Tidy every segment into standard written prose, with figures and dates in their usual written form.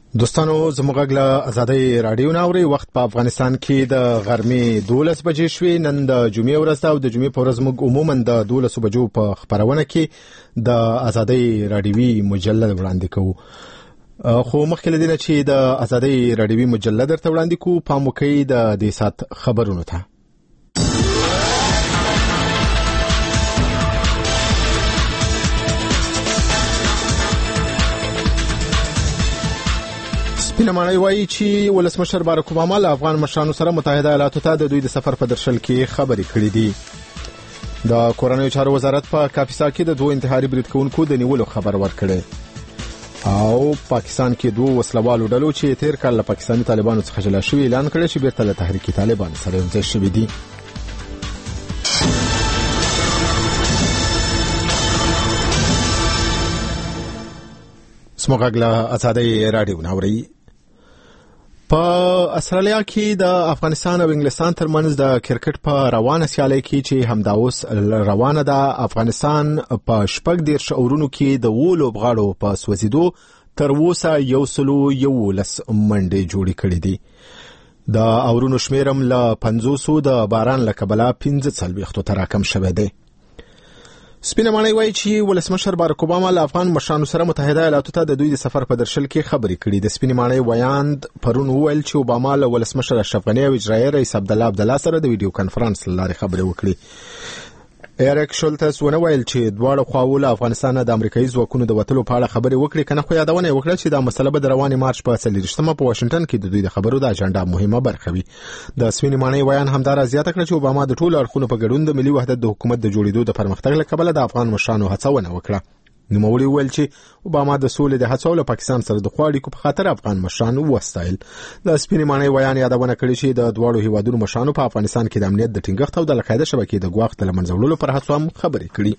دوستانو زموږ له آزادۍ رادیو ناوري وخت په افغانستان کې د غرمې 12 بجې شوې. نن د جمعې ورځ او د جمعې په ورځ موږ عموما د 12 بجو په خبرونه کې د آزادۍ رادیوي مجله وړاندې کوو. خو مخکې لدینه چې د آزادۍ رادیوي مجله درته وړاندې کوو، پام وکړئ د دې سات خبرونو ته. سپینمانای وایي چې ولسمشر باراک اوباما له افغان مشرانو سره متحده ایالاتو ته د دوی د سفر په درشل کې خبرې کړې دي. د کورنیو چارو وزارت په کاپیسا کې د دوه انتحاري برید کوونکو د نیولو خبر ورکړی، او پاکستان کې دوه وسلوالو ډلو چې تیر کال له پاکستاني طالبانو څخه جلا شوي اعلان کړی چې بیرته له تحریک طالبان سره یوځای شوي دي. سموږ له آزادۍ رادیو ناوري. په استرالیا کې د افغانستان او انګلستان ترمنځ د کرکټ په روانه سیالي کې چې همدا اوس روانه ده، افغانستان په 14 اورونو کې د لوبغاړو په سوځیدو تر اوسه 111 منډې جوړې کړې دي. د اورونو شمیرم له 500 د باران له کبله 45 ته راکم شوی دی. سپینمانای وایي چې ولسمشر باراک اوباما له افغان مشرانو سره متحده ایالاتو ته د دوی د سفر په درشل کې خبرې کړې. د سپینمانای ویاند پرون وویل چې اوباما له ولسمشر اشرف غني او اجرایي رئیس عبدالله سره د ویډیو کانفرنس لارې خبرې وکړې. ایرک شولتس ونه ویل چې دواړه خواوو له افغانستان د امریکایي ځواکونو د وټلو په اړه خبرې وکړي، کنه خو یادونه وکړه چې دا مسله به د رواني مارچ په 30مه په واشنگټن کې د دوی د خبرو د اجنډا مهمه برخه وي. د سپینمانای ویان همدار زیاته کړه چې اوباما د ټولو اړخونو په ګډون د ملي وحدت د حکومت د جوړېدو د پرمختګ لپاره د افغان مشرانو هڅونه وکړه. نوموړي ویل چې اوباما د سولې د هڅو له پاکستان سره د اړیکو په خاطر افغان مشرانو وستایل. د سپینمانای ویان یادونه کړې چې د دوړو هیوادونو مشرانو په افغانستان کې د امنیت د ټینګښت او د القاعده شبکې د ګواښ د لمنځه وړلو پر هڅو هم خبرې کړې.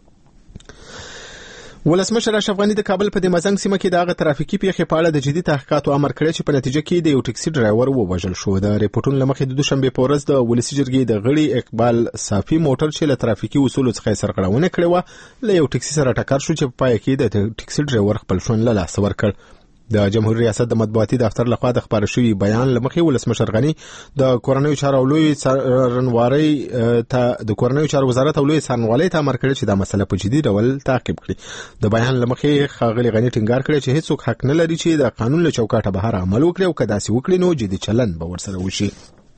ولسمشر اشرف غني د کابل په د مزنګ سیمه کې د ترافیکي پیښې په اړه د جدي تحقیقاتو امر کړی چې په نتیجه کې د یو ټکسي ډرایور ووژل شو. د ریپورتونو لمخې د دوشنبه په ورځ د ولسی جرګې د غړي اقبال صافي موټر چې له ترافیکي اصولو څخه سرغړونه کړې و له یو ټکسي سره ټکر شو چې په پای کې د ټکسي ډرایور خپل ژوند له لاسه ورکړ. د جمهوریت ریاست د مطبوعاتي دفتر لخوا د خبر شوی بیان لمخې ولسمشر غني د کورنیو چارو لوی څارنوالۍ ته د کورنیو چارو وزارت او لوی څارنوالۍ ته امر کړی چې دا مسله په جدي ډول تعقیب کړي. د بیان لمخې خاغلی غني ټینګار کړی چې هیڅوک حق نه لري چې د قانون له چوکاټه بهر عمل وکړي او کدا سي وکړي نو جدي چلن به ورسره وشي.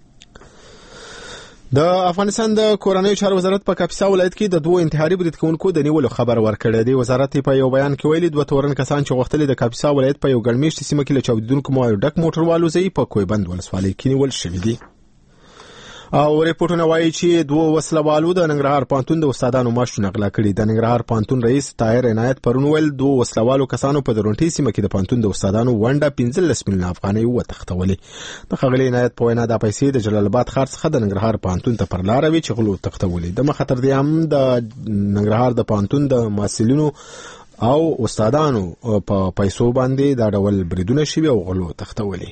د افغانستان د کورنیو چارو وزارت په کاپیسا ولایت کې د دوه انتحاري برید کوونکو د نیولو خبر ورکړی دی. وزارت په یو بیان کې ویلي دوه تورن کسان چې غوښتل د کاپیسا ولایت په یو ګڼمېشتي سیمه کې له چاودیدونکو ډک موټر والوزي په کویبند ولسوالۍ کې نیول شوی دي. او ریپورتونه وایي چې دوه وسلوالو د ننګرهار پانتون د استادانو معاشونه غلا کړي. د ننګرهار پانتون رئیس طاهر عنایت پرون ویل دوه وسلوالو کسانو په درونټي سیمه کې د پانتون د استادانو ونډه 15 میلیون افغانۍ وتښتولې. د خغلی عنایت په وینا د پیسې د جلال آباد ښار څخه د ننګرهار پانتون ته پر لار وی چې غلو تښتولې. د مخاطر دي هم د ننګرهار د پانتون د محصلینو او استادانو په پیسو باندې دا ډول بریدونه شوي او غلو تښتولې.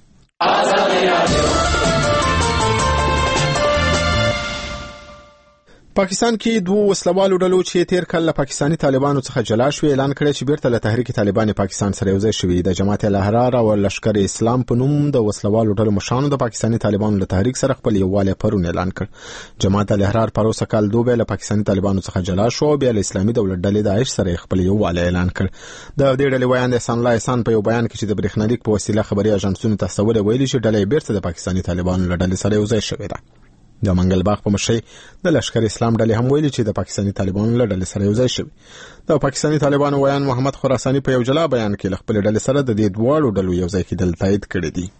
پاکستان کې دوه وسلوالو ډلو چې تیر کال له پاکستاني طالبانو څخه جلا شوي اعلان کړی چې بیرته له تحریک طالبان پاکستان سره یوځای شوي. د جماعت الاحرار او لشکر اسلام په نوم د وسلوالو ډلو مشرانو د پاکستاني طالبانو له تحریک سره خپل یووالی پرون اعلان کړ. جماعت الاحرار پروسه کال دوه له پاکستاني طالبانو څخه جلا شو، بیا له اسلامي دولت ډلې داعش سره خپل یووالی اعلان کړ. د دې ډلې ویاند احسان الله احسان په یو بیان کې چې د برېښنالیک په وسیله خبري اژانسونو ته سوال ویلي چې ډلې بیرته د پاکستاني طالبانو له ډلې سره یوځای شوې ده. د منګل باغ په مشرۍ د لشکر اسلام ډلې هم ویلي چې د پاکستاني طالبانو له ډلې سره یوځای شوي. د پاکستاني طالبانو ویان محمد خراساني په یو جلا بیان کې خپل ډلې سره د دې دواړو ډلو یوځای کېدل تایید کړی دی.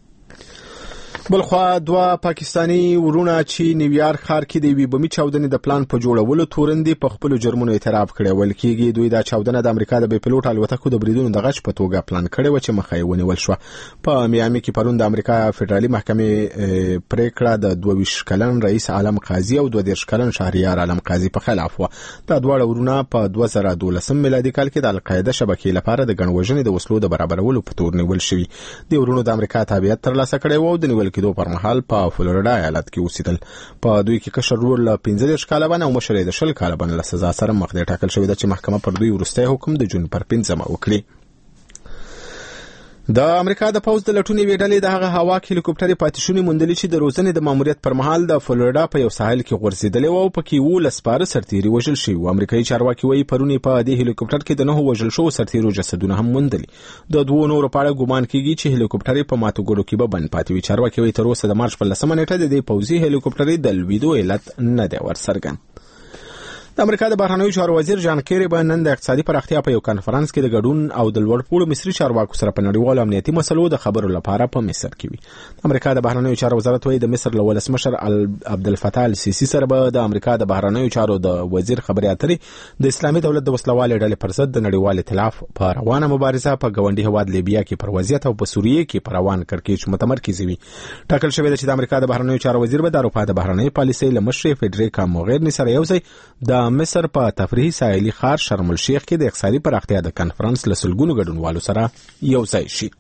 بلخوا دوه پاکستانی ورونه چې نیویارک ښار کې د وی بمی چاودنې د پلان په جوړولو تورندې په خپل جرمونو اعتراف کړي. ول کېږي دوی دا چاودنه د امریکا د بې پلوټ الوتکو د بریدونو د غچ په توګه پلان کړي و چې مخه یې ونیول شو. په میامي کې پرون د امریکا فدرالي محکمې پریکړه د 22 کلن رئیس عالم قاضي او 22 کلن شهریار عالم قاضي په خلاف و. دا دواړه ورونه په 2012 میلادي کال کې د القاعده شبکې لپاره د ګڼوژنې د وسلو د برابرولو په تور نیول شوي. د ورونو د امریکا تابعیت ترلاسه کړي و او د نیول کېدو پر مهال په فلوریدا ایالت کې اوسېدل. په دوی کې کشر ورور له 15 کاله باندې او مشر د 20 کاله باندې له سزا سره مخ دې ټاکل شوی د چې محکمه پر دوی ورسته حکم د جون پر 5 وکړي. د امریکا د پوز د لټونې ویډلې د هغه هوا کې هلیکوپټر پاتې شونې موندلې چې د روزنې د ماموریت پر مهال د فلوریدا په یو ساحل کې غورځېدلې و او پکې 19 سپاره سرتیري وژل شوي وو. امریکایي چارواکي وایي پرونی په دې هلیکوپټر کې د 9 وژل شوو سرتیرو جسدونه هم موندلي. د دوه نورو په اړه ګومان کیږي چې هلیکوپټر په ماتوګړو کې به بند پاتې وي. چارواکي وایي تر اوسه د مارچ په 10 نیټه د دې پوځي هلیکوپټر د لویدو علت نه دی ورڅرګند. د امریکا د بهرنیو چارو وزیر جان کیری به نن د اقتصادي پراختیا په یو کانفرنس کې د ګډون او د لوړ پوړو مصري چارواکو سره په نړیوالو امنیتي مسلو د خبرو لپاره په مصر کې وي. امریکا د بهرنیو چارو وزارت وایي د مصر له ولسمشر عبدالفتاح السیسی سره به د امریکا د بهرنیو چارو د وزیر خبرې اترې د اسلامي دولت د وسلوالې ډلې پر ضد د نړیوال ائتلاف په روانه مبارزه په ګاونډي هیواد لیبیا کې پر وضعیت او په سوریه کې پر روان کړکېچ متمرکز وي. ټاکل شوی دی چې د امریکا د بهرنیو چارو وزیر به د اروپا د بهرنیو پالیسۍ له مشرې فدریکا موغیرني سره یوځای د مصر په تفریحي ساحلي ښار شرم الشیخ کې د اقتصادي پراختیا د کانفرنس له سلګونو ګډونوالو سره یوځای شي.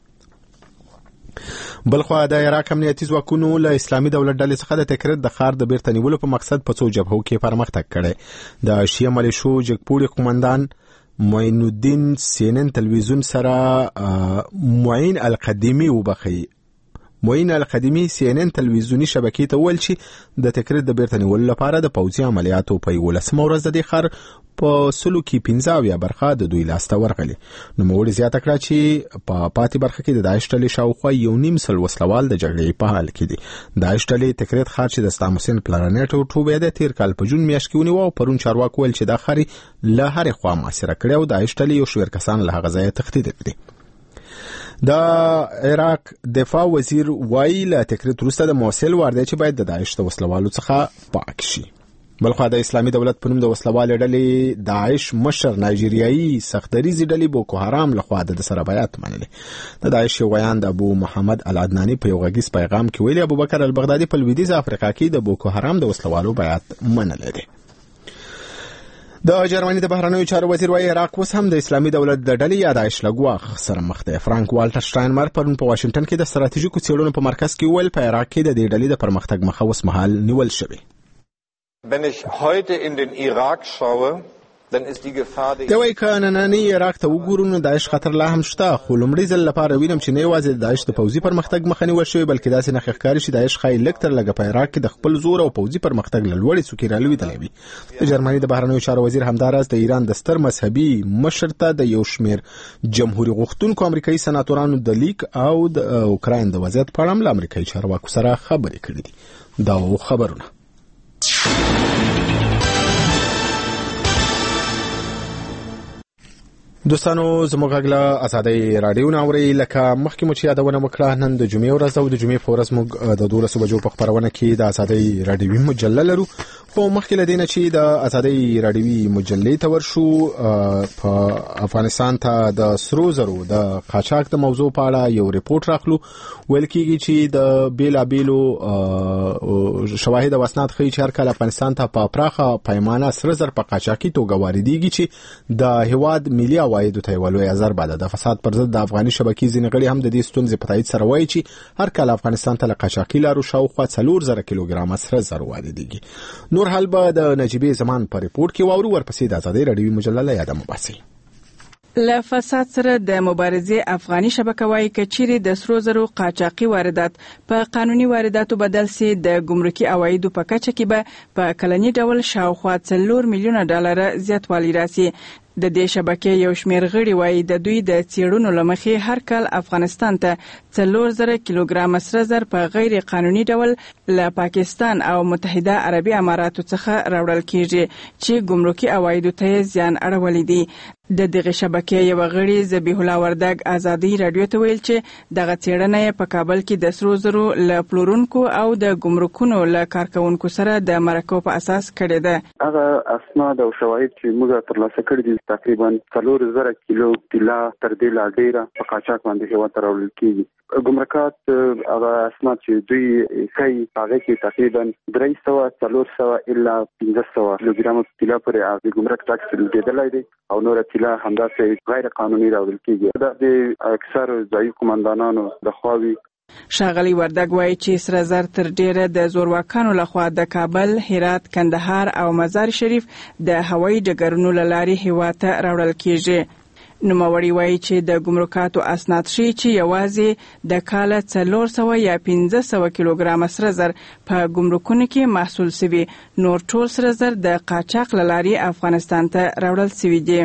بلخوا د عراق امنیتي ځواکونو له اسلامي دولت ډلې څخه د تکریر د ښار د بیرته نیولو په مقصد په څو جبهو کې پرمختګ کړی. د شیعه ملیشو جګپوړي قومندان معین الدین CNN تلویزیون سره معین القدیمی CNN تلویزیونی شبکې ته ویل چې د تکریر د بیرته نیولو لپاره د پوځي عملیاتو په 11 ورځ د دې ښار په سلو کې 15 برخه د دوی لاسته ورغلي. نو موږ زیاته کړه چې په پاتې برخه کې د داعش ډلې شاوخوا 1.5 سل وسلوال د جګړې په حال کې دي. داعش ډلې تکریر ښار چې د صدام حسین پلانټ او ټوبې د تیر کال په جون میاشت کې ونیو او پرون چارواکو ویل چې دا خاري له هرې خوا محاصره کړي او داعش ډلې یو شمېر کسان له هغه ځایه تښتېدلي دي. د عراق دفاع وزیر وایي له تکریر وروسته د موصل واردې چې باید د داعش د وسلوالو څخه پاک شي. بلخوا د اسلامي دولت په نوم د وسلوالې ډلې داعش مشر نایجیریایي سختدریزي ډلې بوکو حرام لخوا د سره بیعت منلي. د داعش یو غیان د ابو محمد العدناني په یو غږیز پیغام کې ویلي ابوبکر البغدادي په لویدیځ افریقا کې د بوکو حرام د وسلوالو بیعت منلی دی. د جرمني د بهرنیو چارو وزیر وايي عراق اوس هم د اسلامي دولت د ډلې یا داعش له ګواښ سره مخ دی. فرانک والټر شټاینمر پرون په واشنگټن کې د ستراتیژیکو څېړنو په مرکز کې ویل په عراق کې د دې ډلې د پرمختګ مخه اوس مهال نیول شوې. Wenn ich heute in den Irak schaue, dann ist die Gefahr der دوی کاننانی عراق ته وګورو نو داعش خطر لا هم شته. خو لومړی ځل لپاره وینم چې نه یوازې د داعش د پوځي پرمختګ مخه نیول شوې بلکې داسې نه ښکاري چې داعش خای لږ تر لږه په عراق کې د خپل زور او پوځي پرمختګ له لوړې څوکې رالوېدلی وي. د جرمني د بهرنیو چارو وزیر همداراز د ایران د ستر مذهبي مشر ته د یو شمېر جمهوریت غوښتونکو امریکایي سناتورانو د لیک او د اوکراین د وضعیت په اړه له امریکایي چارواکو سره خبرې کړې دي. دا خبرونه دوستانو زموږ غږ ازادي رادیو ناوري لکه مخکې مو چې یادونه وکړه نن د جمعې ورځ او د جمعې په ورځ موږ د 12 بجو په خبرونه کې د ازادي رادیوي مجله لرو. خو مخکې لدینه چې د ازادي رادیوي مجلې ته ورشو په افغانستان ته د سرو زرو د قاچاق د موضوع په اړه یو ریپورت راخلو. ویل کېږي چې د بیلابیلو شواهد او اسناد ښیي چې هر کال افغانستان ته په پراخه پیمانه سره زر په قاچاقي توګه واردېږي چې د هیواد ملي عوایدو ته ولوي ازر بعد د فساد پر ضد د افغاني شبکې ځینې غړي هم د دې ستونزې په تایید سره وایي چې هر کال افغانستان ته له قاچاقي لارو شاوخوا 4,000 کیلوګرام سره زر واردېږي. نور حال به د نجیبې زمان په ریپورت کې واورو. ورپسې د ازادي رادیوي مجله له یاده مباسي. له فساد سره د مبارزې افغاني شبکه وايي کچيري د سرو زرو قاچاقي واردات په قانوني وارداتو بدل سي د ګمرکي عوایدو په کچه کې به په کلني ډول شاوخوا 4 میلیونه ډالر زیاتوالی راسي. د دې شبکې یو شمېر غړي وايي د دوی د څېړنو لمخې هر کال افغانستان ته 4,000 کیلوګرام سره زر په غیر قانوني ډول له پاکستان او متحده عربي اماراتو څخه راوړل کیږي چې ګمرکي عوایدو ته زیان اړولی دي. د دغه شبکې یو غړي ذبیح الله وردګ ازادي رادیو ته ویل چې دغه څېړنه په کابل کې د سرو زرو له پلورونکو او د ګمرکونو له کارکونکو سره د مرکو په اساس کړې ده. هغه اسناد او شواهد چې موږ ترلاسه کړي دي تقریبا 4,000 کیلو طلا تر دې لا ډیره په قاچاق باندې هیواد ته راوړل کیږي. ګمرکات هغه اسناد چې دوی کوي هغه کې تقریبا 300 الا 500 کیلوګرام طلا پورې د ګمرک ټاکس لګیدلای دي او نور طلا همداسې غیر قانوني راوړل کیږي. دا د اکثر ځایي قومندانانو د خواوي. ښاغلي وردګ وايي چې سره زر تر ډیره د زورواکانو لخوا د کابل، هرات، کندهار او مزار شریف د هوایي ډګرونو له لارې هیواد ته راوړل کیږي. نوموړي وایي چې د ګمرکاتو اسناد ښیي چې یوازې د کاله 400 یا 1500 کیلوګرام سره زر په ګمرکونو کې محصول شوی، نور ټول سره زر د قاچاق له لارې افغانستان ته راوړل شوي دي.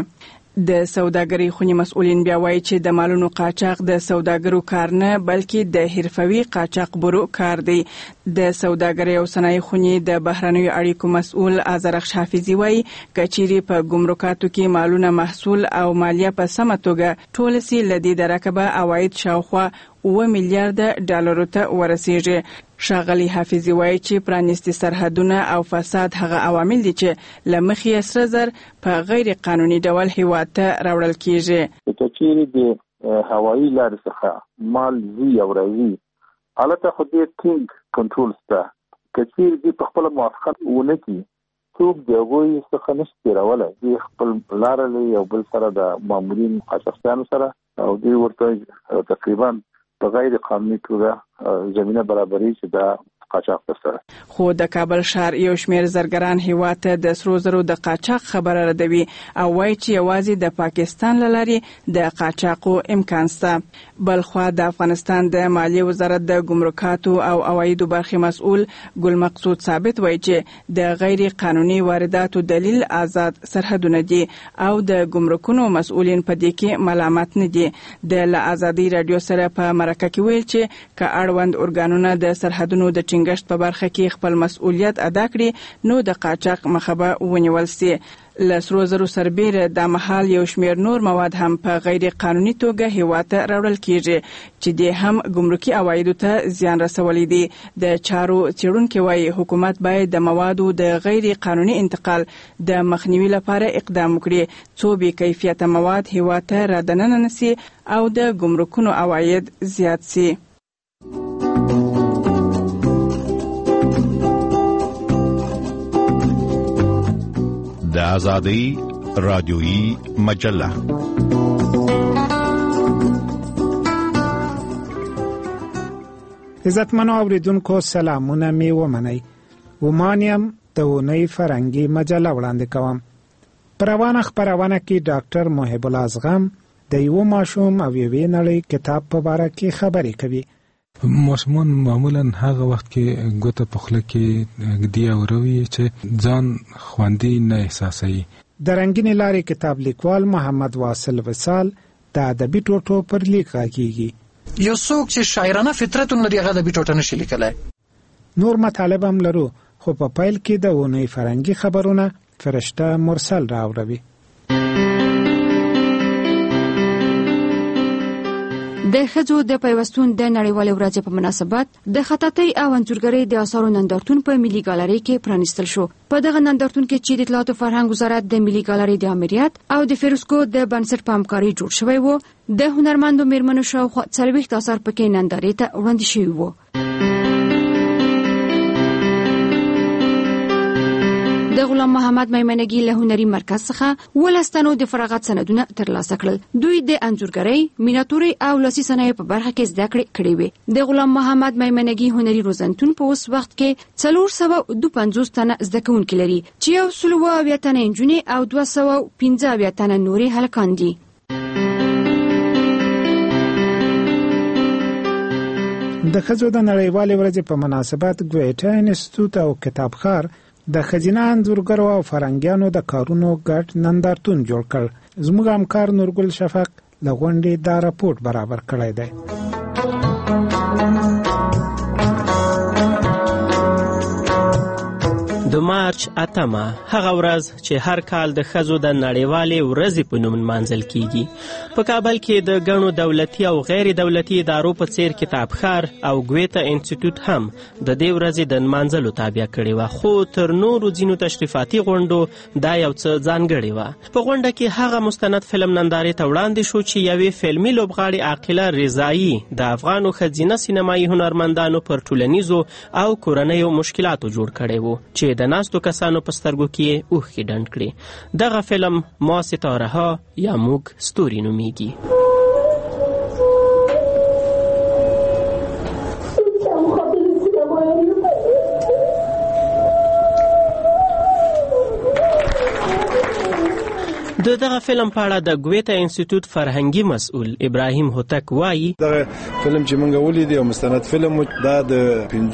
د سوداګرۍ خونې مسؤلین بیا وایي چې د مالونو قاچاق د سوداګرو کار نه بلکې د حرفوي قاچاق برو کار دی. د سوداګرۍ او صنایع خونې د بهرنیو اړیکو مسؤل آذرخش حافظي وایي کچيري په ګمرکاتو کې مالونه محصول او مالیه په سمه توګه ټول سي لدی درکبه عواید شاوخوا 9 میلیارډ ډالرو ته ورسیږي. ښاغلي حافظي وایي چې پرانیستي سرحدونه او فساد هغه عوامل دي چې لمخې سره زر په غیر قانوني ډول هیواد ته راوړل کیږي. کچيري د هوایي لارې څخه مال زی او راځي البته خو دې ټینګ کنټرول سته. کچيري د خپل موافقت ونه کی څوک د هغوی څخه نشي راولای، د خپل لار لري او بل سره د مامورین قاچاقچیانو سره او دوی ورته تقریبا په غیر قانوني توګه زمينه برابري چې د قاچاق سره. خو د کابل ښار یو شمېر زرګران هیواد ته د سرو زرو د قاچاق خبره ردوي او وایي چې یوازې د پاکستان له لارې د قاچاقو امکان شته. بلخوا د افغانستان د مالیې وزارت د ګمرکاتو او عوایدو برخې مسؤل ګل مقصود ثابت وایي چې د غیر قانوني وارداتو دلیل آزاد سرحدونه دي او د ګمرکونو مسؤلین په دې کې ملامت نه دي. د آزادي رادیو سره په مرکه کې ویل چې که اړوند ارګانونه د سرحدونو د ټینګښت په برخه کې خپل مسؤلیت ادا کړي نو د قاچاق مخه به ونیول سي. له سرو زرو سربیره د مهال یو شمېر نور مواد هم په غیر قانوني توګه هیواد ته راوړل کیږي چې د هم ګمرکي عوایدو ته زیان رسولی دي. د چارو څېړونکي وایي حکومت باید د موادو د غیر قانوني انتقال د مخنیوي لپاره اقدام وکړي څو بې کیفیته مواد هیواد ته رادننه نشي او د ګمرکونو عواید زیات سي. د آزادۍ رادیویی مجله عزتمنو اوریدونکو سلامونه می ومنئ. ومانیم د اونۍ فرهنګي مجله وړاندې کوم. په روانه خپرونه کې ډاکټر محب الله ازغم د یو ماشوم او یوې نړۍ کتاب په اړه کې خبرې کوي. ماشومان معمولا هغه وخت کې ګوته په خوله کې ګدي او روي چې ځان خوندي نه احساسوي. د رنگینې لارې کتاب لیکوال محمد واصل وصال د ادبي ټوټو پر لیک راکېږي. یو څوک چې شاعرانه فطرت لري هغه ادبي ټوټه نشي لیکلای. نور مطالب هم لرو خو په پیل کې د اونۍ فرهنګي خبرونه فرشته مرسل راوړي. د ښځو د پیوستون د نړیوالې ورځې په مناسبت د خطاطۍ او انځورګرۍ د آثارو نندارتون په ملي ګالرۍ کې پرانیستل شو. په دغه نندارتون کې چې د اطلاعات او فرهنګ وزارت د ملي ګالرۍ د امریت او د فیروسکو د بنسټ په همکارۍ جوړ شوی و. د هنرمندو میرمنو شاوخوا 40 اثار پکې نندارې ته وړاندې شوي وو. د غلام محمد میمنګي له هنري مرکز څخه ولستانو د فراغت سندونه ترلاسه کړل. دوی د انځورګرۍ، میناتوري او لاسي صنایع په برخه کې زده کړې کړې وې. د غلام محمد میمنګي هنري روزنتون په اوس وخت کې 452 تنه زده کوونکي لري چې 180 تنه نجونې او 215 تنه نوري هلکان دي. د ښځو د نړیوالې ورځې په مناسبت ګویټا انسټیټیوټ او کتابخار د ښځینه انځورګرو او فرهنګیانو د کارونو ګډ نندارتون جوړ کړ. زموږ همکار نورګل شفق له غونډې دا راپورټ برابر کړی دی. د مارچ 8 هغه ورځ چې هر کال د ښځو د نړیوالې ورځې په نوم نمانځل کیږي. په کابل کې د ګڼو دولتي او غیر دولتي ادارو په څیر کتابخار او ګویټا انسټیټیوټ هم د دې ورځې د نمانځلو تابع کړې وه، خو تر نورو ځینو تشریفاتي غونډو دا یو څه ځانګړې وه. په غونډه کې هغه مستند فلم نندارې ته وړاندې شو چې یوې فلمي لوبغاړې عاقله رضایي د افغانو ښځینه سینمایي هنرمندانو پر ټولنیزو او کورنیو مشکلاتو جوړ کړی و چې د ناستو کسانو په سترګو کې اوښکې ډنډ کړي. دغه فلم ما ستاره ها یا موږ ستوري نومیږي. د د دغه فلم په اړه د ګویتا انسټیټیوټ فرهنګي مسؤل ابراهیم هوتک وایي دغه فلم چې موږ ولیدو یو مستند فلم دا د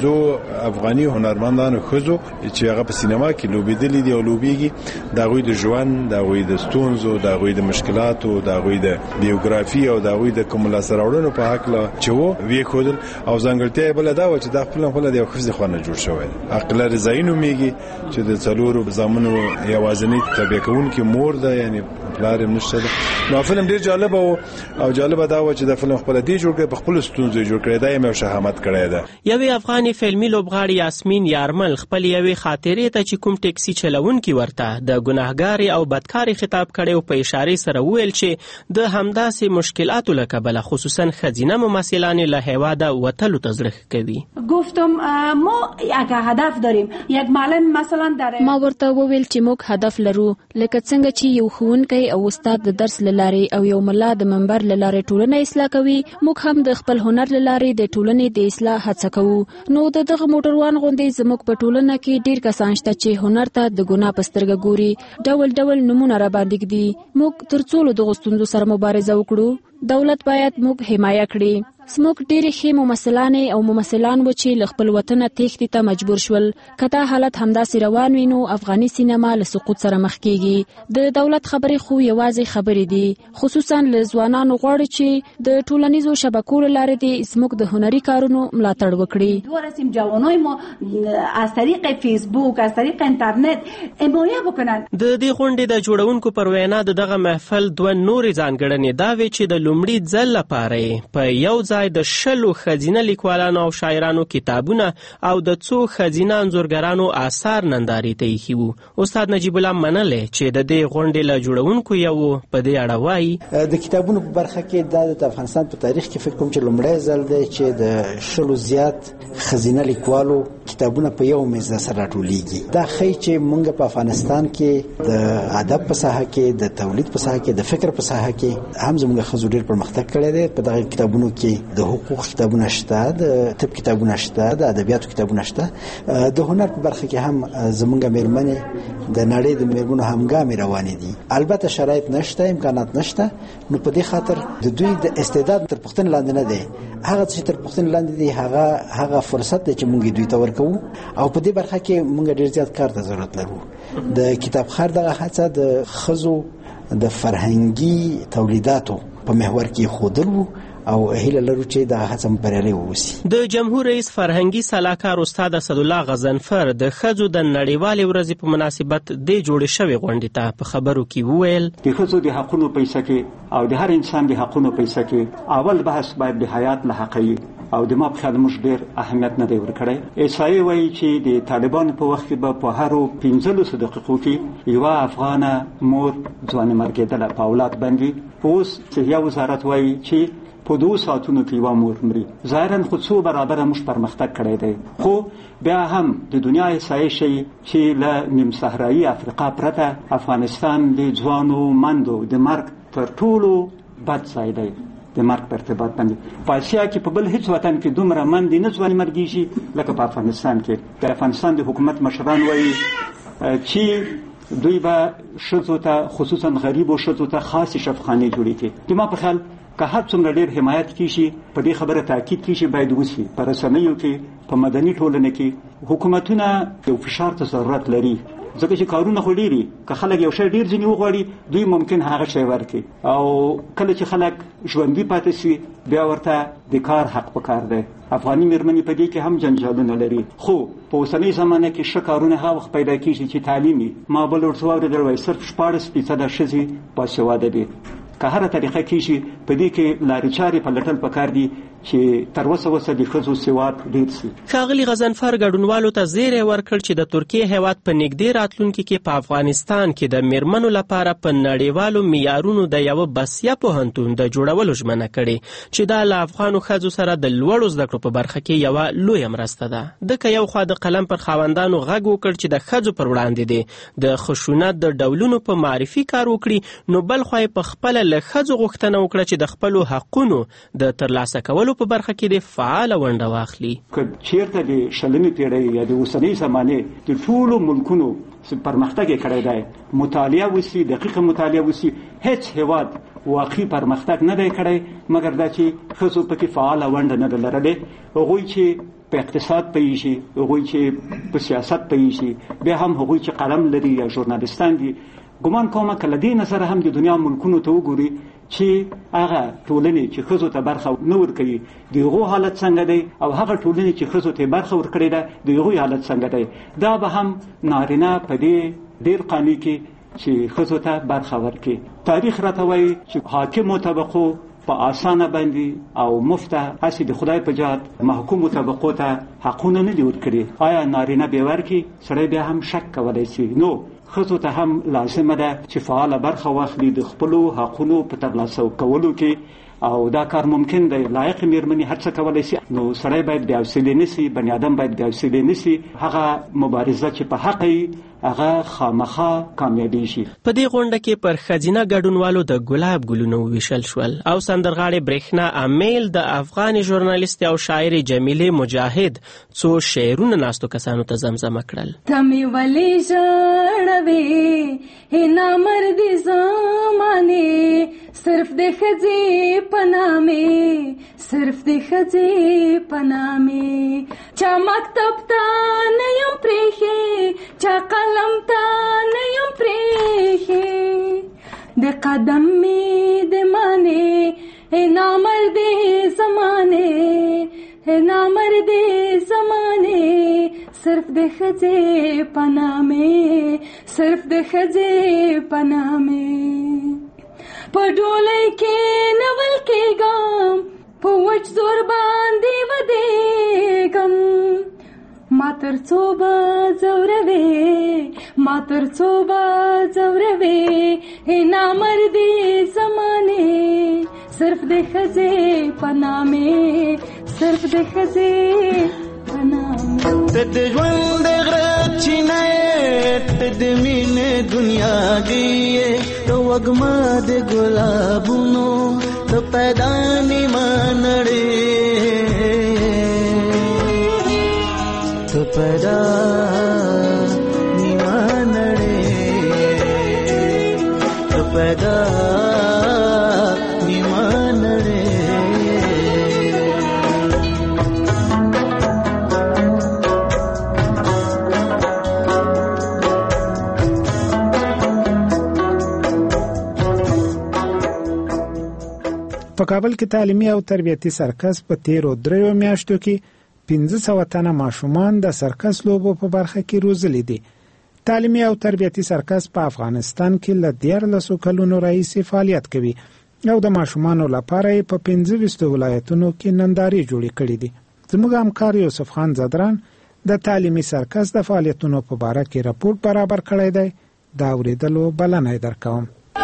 15 افغاني هنرمندانو خزو چې هغه په سینما کې لوبېدلې دي او لوبېږي دا غوي د ژوند دا غوي د ستونزو دا غوي د مشکلاتو دا غوي د بیوګرافي او دا غوي د کوم لاسراوړنو په حق لا چې وو وی خودل او ځانګړتیا بل دا و چې دا فلم خپل د خزي خونه جوړ شوی عقل رضاینو میږي چې د څلورو زامنو یوازنی تربیه کوونکې مور ده یعنی پلار هم نشته نو فلم ډیر جالب او جالب دا و چې د فلم خپل دی جوړ کړي په خپل ستونزې جوړ کړي دا یې شهامت کړی ده. یوې افغاني فلمي لوبغاړي یاسمین یارمل خپل یوې خاطرې ته چې کوم ټیکسي چلونکي ورته د ګناهګاري او بدکاري خطاب کړي او په اشاره سره ویل چې د همداسې مشکلاتو له کبله خصوصا خزینه ممثلان له هیواده وتلو تزریق کوي. گفتم ما یک هدف داریم یک معلم مثلا در ما ورته وویل چې موږ هدف لرو لکه څنګه چې یو ښوونکی او استاد د درس لارې او یو ملا د منبر لارې ټولنه اصلاح کوي موږ هم د خپل هنر لارې د ټولنې د اصلاح هڅه کوو. نو دغه موټروان غوندې زموږ په ټولنه کې ډیر کسان شته چې هنر ته د ګناه په سترګه ګوري ډول ډول نمونه را باندې دي. موږ تر څو د غوښتنو سره مبارزه وکړو دولت باید موږ حمایه کړي. سموک ډېرې ښې ممثلانې او ممثلان و چې له خپل وطنه تېښتې ته مجبور شول. که دا حالت همداسې روان وي نو افغاني سینما له سقوط سره مخ کېږي. د دولت خبرې خو یوازې خبرې دي خصوصا له ځوانانو غواړي چې د ټولنیزو شبکو له لارې دې زموږ د هنري کارونو ملاتړ وکړي. ورسیم جوانای ما از طریق فیسبوک از طریق اینترنت حمایه بکنن. د دې غونډې د جوړونکو پر وینا دغه محفل دوه نورې ځانګړنې دا وې چې د لومړي ځل لپاره په یو ځای د 10 خزینه لیکوالانو او شاعرانو کتابونه او د 2 خزینه انځورګرانو آثار نندارې ته ایښي وو. استاد نجیب الله منلې چې د دې غونډې له جوړونکو یو په دې اړه وایي د کتابونو په برخه کې د افغانستان په تاریخ کې فکر کوم چې لومړی ځل دی چې د 10 زیات خزینه لیکوالو کتابونه په یو میز سره راټولیږي. دا ښیي چې موږ په افغانستان کې د ادب په ساحه کې د تولید په ساحه کې د فکر په ساحه کې هم زموږ خزو ډېر پرمختګ کړی دی. په دغه کتابونو کې د حقوق کتابونه شته د طب کتابونه شته د ادبیاتو کتابونه شته. د هنر په برخه کې هم زموږ میرمنې د نړۍ د میرمنو همګامي روانې دي. البته شرایط نشته امکانات نشته نو په دې خاطر د دوی د استعداد تر پوښتنې لاندې نه دی. هغه چې تر پوښتنې لاندې دی هغه فرصت دی چې موږ دوی ته ورکوو او په دې برخه کې موږ ډېر زیات کار ته ضرورت لرو. د کتابخانه دغه هڅه د خزو د فرهنګي تولیداتو په محور کې خودلو او هیله لرو چې دا هڅه بریالۍ ووسي. د جمهور رئیس فرهنګي سلاکار استاد اسد الله غضنفر د ښځو د نړیوالې ورځې په مناسبت د جوړې شوې غونډې ته په خبرو کې وویل د ښځو د حقونو په اړه کې او د هر انسان د حقونو په اړه کې اول بحث باید د حیات له حقایق او د ما په خیال موږ ډېر اهمیت نه دی ورکړی. احصایې وایي چې د طالبانو په وخت کې به په هرو 15 دقیقو کې یوه افغانه مور ځوانه مرګېدله په اولاد باندې. اوس صحیه وزارت وایي چې په 2 ساعتونو کې یوه مور مري. ظاهرا خو څو برابره موږ پرمختګ کړی دی خو بیا هم د دنیا احصایې ښیي چې له نیم صحرایي افریقا پرته افغانستان د ځوانو مندو د مرګ تر ټولو بد ځای دی د مرګ په ارتباط باندې. په اسیا کې په بل هیڅ وطن کې دومره مندې نه ځوانې مرګېږي لکه په افغانستان کې. د افغانستان د حکومت مشران وایي چې دوی به ښځو ته خصوصا غریبو ښځو ته خاصې شفاخانې جوړې کړي. د ما په خیال که هر څومره ډېر حمایت کیږي په دې خبره تاکید کیږي باید وشي. په رسنیو کې په مدني ټولنه کې حکومتونه یو فشار ته ضرورت لري ځکه چې کارونه خو ډېري که خلک یو شی ډېر ځینې وغواړي دوی ممکن هغه شی ورکړي او کله چې خلک ژوندي پاتې شي بیا ورته د کار حق پکار دی. افغاني میرمنې په دې کې هم جنجالونه لري خو په اوسنۍ زمانه کې ښه کارونه هغه وخت پیدا کیږي چې تعلیمي ما بل ورته واورېدل وایي صرف 14% ښځې باسواده دي. که هره طریقه کیږي په دې کې لارې چارې پلټل پکار دي چې تر اوسه د ښځو سواد ډېر شي. ښاغلي غضنفر ګډونوالو ته زیری ورکړ چې د ترکیې هیواد په نږدې راتلونکي کې په افغانستان کې د میرمنو لپاره په نړیوالو معیارونو د یوه بسیه پوهنتون د جوړولو ژمنه کړې چې دا له افغانو ښځو سره د لوړو زده کړو په برخه کې یوه لویه مرسته ده. دکه یو خوا د قلم پر خاوندانو غږ وکړ چې د ښځو پر وړاندې دي د خشونت د ډولونو په معرفي کار وکړي نو بل خوا په خپله له ښځو غوښتنه وکړه چې د خپلو حقونو د ترلاسه کولو په برخه کې د فعال ونډه واخلي. که چیرته د 20 پیړۍ یا د اوسنۍ زمانه د ټولو ملکونو پرمختګ کړی دی، مطالعه وسی، دقیقه مطالعه وسی، هیڅ هیواد واقعي پرمختګ نه دی کړی مګر دا چې ښځو پکې فعاله ونډه نه ده لرلې. هغوی چې په اقتصاد پوهیږي، هغوی چې په سیاست پوهیږي، بیا هم هغوی چې قلم لري یا ژورنالیستان دي. ګمان کوم که له دې نظره هم د دنیا ملکونو ته وګوري چې هغه ټولنې چې ښځو ته برخه نه ورکوي د هغو حالت څنګه دی او هغه ټولنې چې ښځو ته برخه ورکړې ده د هغوی حالت څنګه دی. دا به هم نارینه په دې ډېر قانع کې چې ښځو ته برخه ورکړي. تاریخ راته وایي چې حاکمو طبقو په اسانه باندې او مفته هسې د خدای په جهت محکومو طبقو ته حقونه نه دي ورکړي. آیا نارینه بې ورکړي؟ سړی بیا هم شک کولی شي. نو ښځو ته هم لازمه ده چې فعاله برخه واخلي د خپلو حقونو په ترلاسه کولو کې، او دا کار ممکن دی. لایق میرمنې هر څه کولی شي، نو سړی باید بې حوصلې نه شي، بني آدم باید بې حوصلې نه شي. هغه مبارزه چې په حق وي هغه خامخا کامیابی شي. په دې غونډه کې پر ښځینه ګډونوالو د ګلاب ګلونه وویشل شول او سندرغاړې برېښنا امیل د افغاني ژورنالیستې او شاعرې جمیلې مجاهد څو شعرونه ناستو کسانو ته زمزمه کړل. ته مې ولې ژړوې هې نامردې زمانې، صرف د ښځې په نامې، صرف د ښځې په نامې. چا مکتب ته نه یم پرېښې، چا قلم ته نه یم پرېښې، د قدم مې د مانې نامردې زمانې، نامردې زمانې، صرف د ښځې په نامې، صرف د ښځې په نامې. په ډولۍ کې نول کېږم، په وچ زور باندې ودېږم، ما تر څو به ځوروې، ما تر څو به ځوروې، نامردې زمانې، صرف د ښځې په نامې، صرف د ښځې په نامې. ته د ژوند د غره چینه یې، ته د مینې دنیا دی، ته وږمه د ګلابونو، ته پیدا نیمه نړۍ، ته پیدا نیمه نړۍ، ته پیدا نیمه نړۍ. په کابل کې تعلیمي او تربیتي سرکس په 13 میاشتو کې 1500 تنه ماشومان د سرکس لوبو په برخه کې روزلي دي. تعلیمي او تربیتي سرکس په افغانستان کې له 14 کلونو راهیسې فعالیت کوي او د ماشومانو لپاره په 25 ولایتونو کې نندارې جوړې کړې دي. زموږ همکار یوسف خان زدران د تعلیمي سرکس د فعالیتونو په اړه کې راپور برابر کړی دی. دا اوریدلو بلنه درکوم.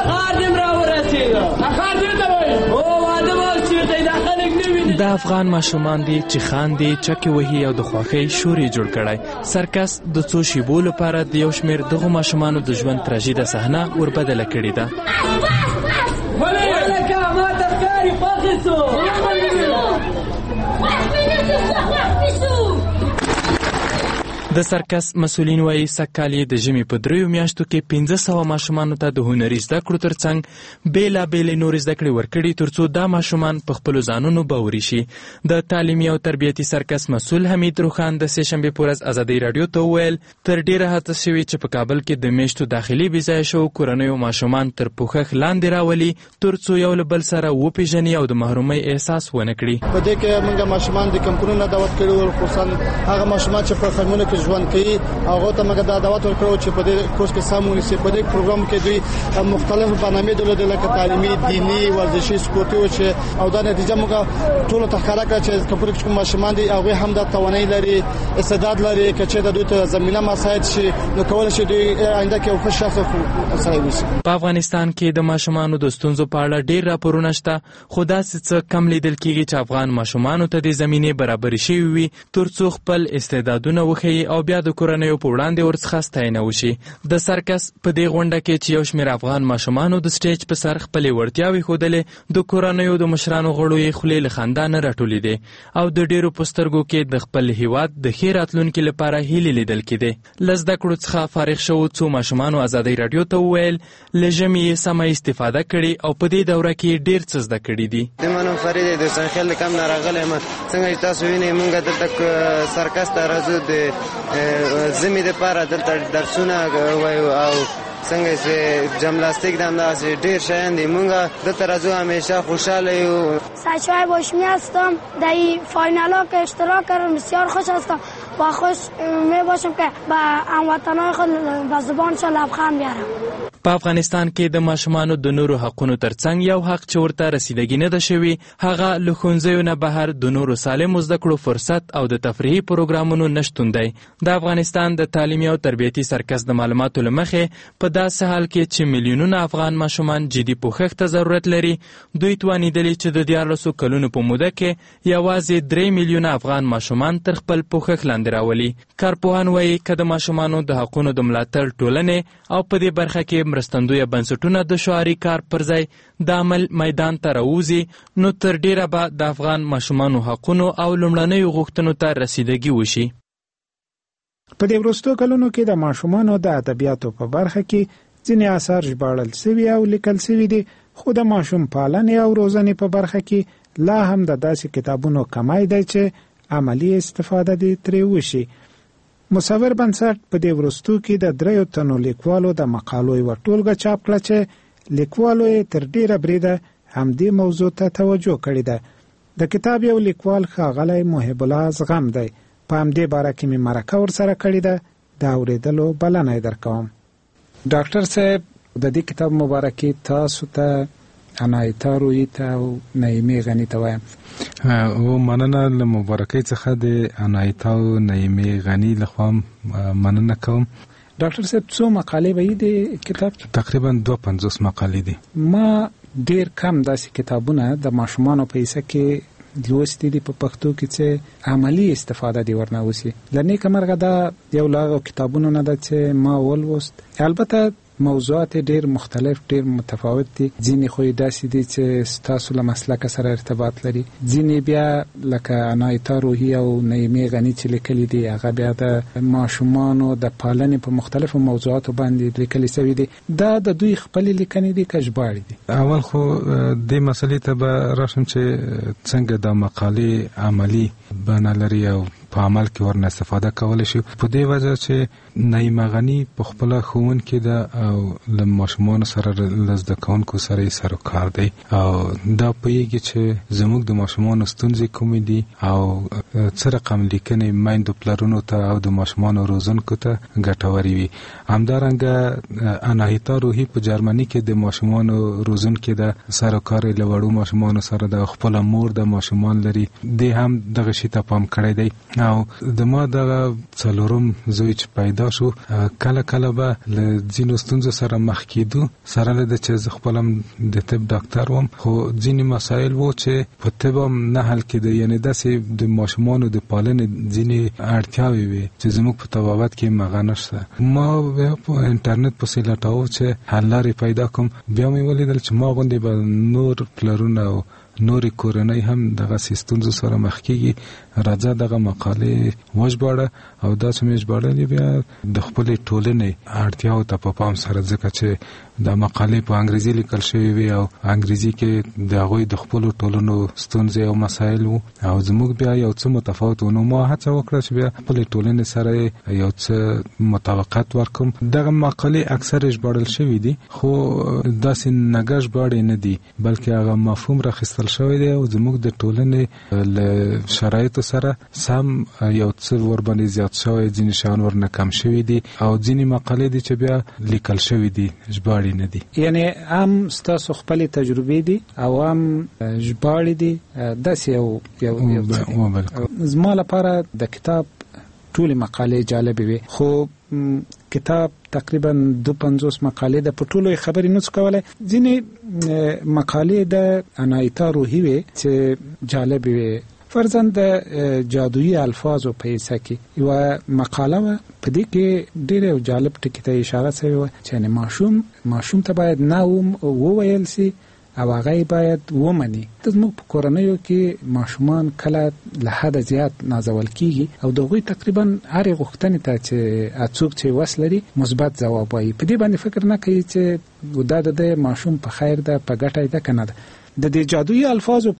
د افغان ماشومان دي چې خاندي، چکې وهي او د خوښۍ شور یې جوړ کړی. سرکس د څو شیبو لپاره د یو شمېر دغو ماشومانو د ژوند تراژیده صحنه وربدله کړې ده. د سرکس مسولین وایي سږکال یې د ژمي په 3 میاشتو کې 1500 ماشومانو ته د هنري زده کړو ترڅنګ بېلابېلې نورې زده کړې ورکړي ترڅو دا ماشومان په خپلو ځانونو باوري شي. د تعلیمي او تربیتي سرکس مسول حمید روخان د سهشنبې په ورځ ازادۍ راډیو ته وویل تر ډېره هڅه شوې چې په کابل کې د میاشتو داخلي بېځایه شوو کورنیو ماشومان تر پوښښ لاندې راولي ترڅو یو له بل سره وپېژني او د محرومۍ احساس ونه کړي. په دې کې موږ ماشومان د کمپونو نه دعوت کړي او خصوصا هغه ماشومان چې په خیمونو کې ژوند کوي هغه ته موږ دا دعوت ورکړو چې په دې کورس کې سمونی سي. په دې پروګرام کې دوی مختلف برنامې دولت لکه تعلیمي، دینی، ورزشي، سپورتي او دا نتیجه موږ ټول ته ښکاره کړه چې کمپونو کې ماشومان دي هغه هم د توانایي لري، استعداد لري چې د دوی ته زمينه مساعد شي نو کول شي دوی آینده کې یو ښه شخص سره وي. په افغانستان کې د ماشومانو د ستونزو په اړه ډېر راپورونه شته خو داسې څه کم لیدل کېږي چې افغان ماشومانو ته د زمینې برابري شوې وي ترڅو خپل استعدادونه وښیي او بیا د کورنیو په وړاندې ورڅخه ستاینه وشي. د سرکس په دې غونډه کې چې یو شمېر افغان ماشومانو د سټیج په سر خپلې وړتیاوې ښودلې، د کورنیو د مشرانو غړو یې خولې له خندا نه راټولېدې او د ډېرو په سترګو کې د خپل هیواد د ښې راتلونکي لپاره هیلې لیدل کېدې. له زده کړو څخه فارغ شوو څو ماشومانو ازادۍ راډیو ته وویل له ژمي یې سمه استفاده کړې او په دې دوره کې ډېر څه زده کړي دي. د منم فرید د سنخیل کم نه راغلی یم. څنګه چې تاسو وینئ موږ دلته سرکس ته راځو د ژمي دپاره دلته درسونه وایو او څنګه چې جمناستیک د همداسې ډېر شیان دي. موږ دلته راځو همیشه خوشحاله یو. سعید باشمی هستم. در این فاینال‌ها که اشتراک کردم بسیار خوش هستم و خوش میباشم که به هموطنان خود به زبانشان لبخند بیارم. په افغانستان کې د ماشومانو د نورو حقونو ترڅنګ یو حق چې ورته رسیدګي نه ده شوي هغه له ښوونځیو نه بهر د نورو سالمو زده کړو فرصت او د تفریحي پروګرامونو نشتون دی. د افغانستان د تعلیمي او تربیتي سرکس د معلوماتو له مخې په داسې حال کې چې میلیونونه افغان ماشومان جدي پوښښ ته ضرورت لري، دوی توانیدلي چې د 14 کلونو په موده کې یوازې 3 میلیونه افغان ماشومان تر خپل پوښښ لاندې راولي. کارپوهان وایي که د ماشومانو د حقونو د ملاتړ ټولنې او په دې برخه کې مرستندویه بنسټونه د شعاري کار پر ځای د عمل میدان ته راوځي نو تر ډیره به د افغان ماشومانو حقونو او لومړنیو غوښتنو ته رسیدګي وشي. په دې وروستو کلونو کې د ماشومانو د ادبیاتو په برخه کې ځینې آثار ژباړل سوي او لیکل سوي دي، خو د ماشوم پالنې او روزنې په برخه کې لا هم د داسې کتابونو کمای دی چې عملی استفاده دې ترې وشي. مصور بنسټ په دې وروستو کې د 3 تنو لیکوالو د مقالو یوه ټولګه چاپ کړه چې لیکوالو یې تر ډیره بریده همدې موضوع ته توجه کړې ده. د کتاب یو لیکوال ښاغلی محب الله زغم دی. په همدې باره کې مې مرکه ورسره کړې ده، د اورېدلو بلنه یې درکوم. ډاکټر صاحب د دې کتاب مبارکي تاسو ته عنایتا روحي ته او نعیمې غني ته وایم. او مننه له مبارکۍ څخه د عنایتا او نعیمې غني لخوا مننه کوم. ډاکټر صاحب څو مقالې به د کتاب؟ تقریبا 250 مقالې دي. ما ډیر کم داسې کتابونه د ماشومانو په حصه کې لوستي دي په پښتو کې چې عملی استفاده دی ورنه وسی. لنیکه مرغه دا یو لاغو کتابونو نه ده چې ما ولوست. البته موضوعات ډیر مختلف ډیر متفاوت دي. ځینې خو داسې دي چې ستاسو له مسلک سره ارتباط لري، ځینې بیا لکه عنایتا روحي او نعیمې غني چې لیکلي دي هغه بیا د ماشومانو د پالنې په مختلفو موضوعاتو باندې لیکلي شوي دي. دا د دوی خپل لیکنې دي که ژباړې دي؟ اول خو دې مسلې ته به راشم چې څنګه د مقالې عملی بڼه لري او په عمل کې ورنه استفاده کولی شي. په دې وجه چې نعیمه غني په خپله ښوونکې ده او له ماشومانو سره له زده کوونکو سره یې سر و کار دی او دا پوهېږي چې زموږ د ماشومانو ستونزې کومې دي او څه رقم لیکنې میندو پلرونو ته او د ماشومانو روزونکو ته ګټورې وي. همدارنګه عنایتا روحي په جرمني کې د ماشومانو روزونکې ده، سر و کار یې له وړو ماشومانو سره د خپله مور د ماشومان لري، دی هم دغه شي ته پام کړی دی. او د ما دغه څلورم زوی چې پیدا شو کله کله به له ځینو ستونزو سره مخ کېدو، سره له ده چې زه خپل هم د طب ډاکټر وم، خو ځینې مسایل وو چې په طب هم نه حل کېده. یعنې داسې د ماشومانو د پالنې ځینې اړتیاوې وې چې زموږ په طبابت کې هغه نشته. ما په انټرنیټ پسې لټاوه چې حل لارې پیدا کوم. بیا مې ولیدل چې ما غوندې به نور پلرونه او نورې کورنۍ هم دغه ستونزو سره مخ کېږي. راځه دغه مقالې وژباړه او دا چې مې ژباړلې بیا د خپلې ټولنې اړتیاو ته په پام سره، ځکه چې دا مقالې په انګریزي لیکل شوې وي او انګریزي کې د هغوی د خپلو ټولنو ستونزې او مسایل وو او زموږ بیا یو څه متفاوت و. نو ما هڅه وکړه چې بیا خپلې ټولنې سره یو څه مطابقت ورکوم. دغه مقالې اکثر ژباړل شوي دي، خو داسې نګه ژباړې نه دي، بلکې هغه مفهوم راخیستل شوی دی او زموږ د ټولنې له شرایطو سره سم یو څه ورباندې زیات شوی، ځینې شیان ورنه کم شوي دي او ځینې مقالې دي چې بیا لیکل شوي دي، ژباړې نه دي. یعنی هم ستاسو خپلې تجربې دي او هم ژباړې دي. داسې یو زما لپاره د کتاب ټولې مقالې جالبې وي، خو کتاب تقریبا 250 مقالې د پټولو خبرې نوڅ کوله. ځینې مقالې د عنایتا روحي وي چې جالبې وي. فرضاً د جادویي الفاظو په حصہ کې یو مقاله و په دې کې ډېر جالب ټکی ته اشاره شوی و چې ماشوم ته باید نه وویل سي او هغه باید ومني. زموږ په کورنیو کې ماشومان کله له حد زیات نازول کیږي او دغوی تقریبا هر غوښتنې ته چې څوک چې وس لري مثبت ځواب وایي. په دې باندې فکر نه کوي چې دا د ماشوم په خیر ده، په ګټه ده کنه. د دې جادویي الفاظو